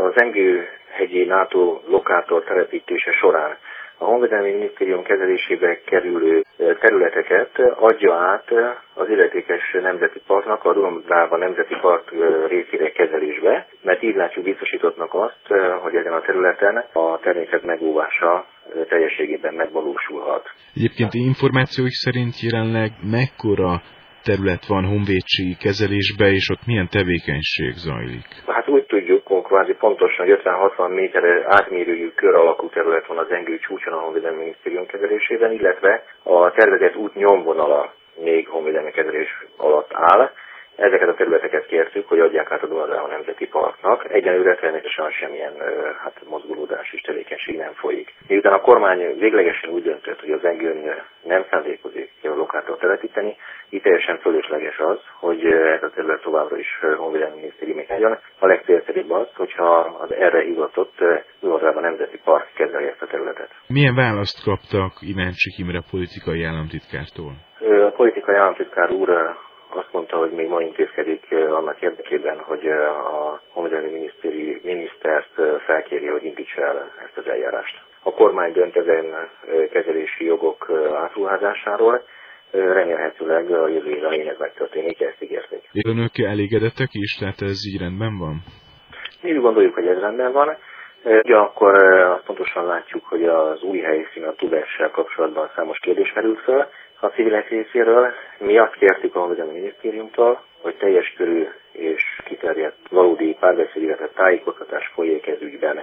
az Engő-hegyi NATO lokátor telepítése során a Honvédelmi Minisztérium kezelésébe kerülő területeket adja át az illetékes nemzeti parknak, a Duna-Dráva Nemzeti Park részére kezelésbe, mert így látjuk biztosítottnak azt, hogy ezen a területen a természet megóvása teljességében megvalósulhat. Egyébként információik szerint jelenleg mekkora terület van honvédségi kezelésbe, és ott milyen tevékenység zajlik? Hát úgy tudjuk, kvázi pontosan, hogy 50-60 méter átmérőjű kör alakú terület van az Engő csúcson a Honvédelmi Minisztérium kezelésében, illetve a tervezett út nyomvonala még honvédelmi kezelés alatt áll. Ezeket a területeket kértük, hogy adják át a Duna-Dráva Nemzeti Parknak. Egyelőre természetesen semmilyen mozgolódás és tevékenység nem folyik. Miután a kormány véglegesen úgy döntött, hogy az Engőn nem szándékozik a lokátort telepíteni, így teljesen fölösleges az, hogy ez a terület továbbra is honvédelmi minisztériumé legyen. A legcélszerűbb az, hogyha az erre hivatott Duna-Dráva Nemzeti Park kezeli ezt a területet. Milyen választ kaptak Iváncsik Imre politikai államtitkártól? A politikai államtitkár úr azt mondta, hogy még ma intézkedik annak érdekében, hogy a honvédelmi minisztert felkéri, hogy indítsa el ezt az eljárást. A kormány dönt ezen kezelési jogok átruházásáról, remélhetőleg a jövő év elején ez megtörténik, ezt ígérték. Önök elégedettek is, tehát ez így rendben van? Mi úgy gondoljuk, hogy ez rendben van. Ugyanakkor azt pontosan látjuk, hogy az új helyszín a Tudessel kapcsolatban számos kérdés merült fel a civilek részéről. Mi azt kértük a Honvédelmi Minisztériumtól, hogy teljes körű és kiterjedt valódi párbeszéd, illetve tájékoztatás folyik ez ügyben